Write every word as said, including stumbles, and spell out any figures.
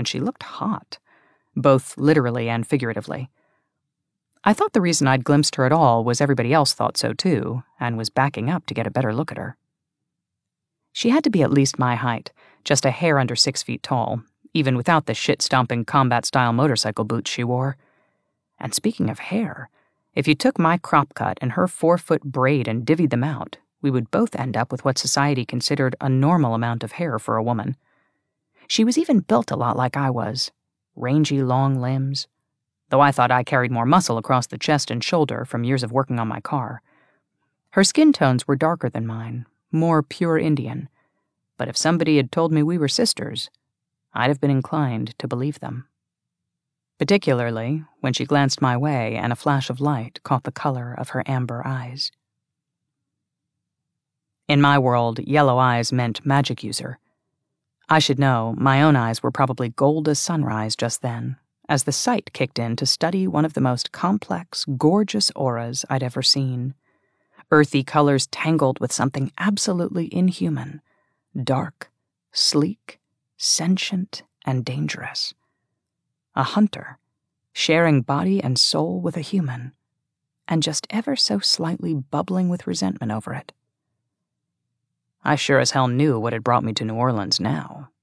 and she looked hot, both literally and figuratively. I thought the reason I'd glimpsed her at all was everybody else thought so too, and was backing up to get a better look at her. She had to be at least my height, just a hair under six feet tall, even without the shit-stomping combat-style motorcycle boots she wore. And speaking of hair, if you took my crop cut and her four-foot braid and divvied them out, we would both end up with what society considered a normal amount of hair for a woman. She was even built a lot like I was, rangy long limbs, though I thought I carried more muscle across the chest and shoulder from years of working on my car. Her skin tones were darker than mine, more pure Indian, but if somebody had told me we were sisters, I'd have been inclined to believe them. Particularly when she glanced my way and a flash of light caught the color of her amber eyes. In my world, yellow eyes meant magic user. I should know, my own eyes were probably gold as sunrise just then, as the sight kicked in to study one of the most complex, gorgeous auras I'd ever seen. Earthy colors tangled with something absolutely inhuman, dark, sleek, sentient, and dangerous. A hunter, sharing body and soul with a human, and just ever so slightly bubbling with resentment over it. I sure as hell knew what had brought me to New Orleans now.